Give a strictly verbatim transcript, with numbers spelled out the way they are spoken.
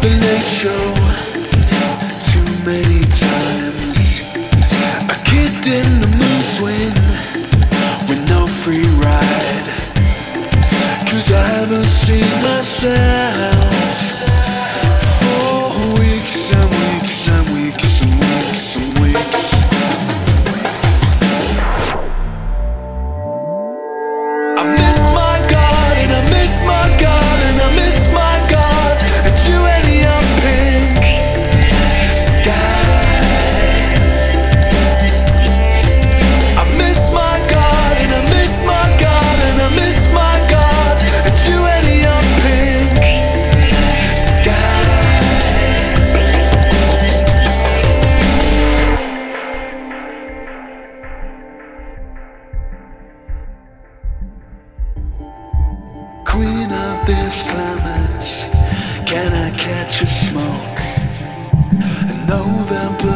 the late show too many times. A kid in the mood swing with no free ride, 'cause I haven't seen myself for weeks and weeks and weeks and weeks and weeks. I miss my God and I miss my God and I miss my God and you and your pink sky. I miss my God and I miss my God and I miss my God and you and your pink sky. Queen of this climate, can I catch a smoke? A November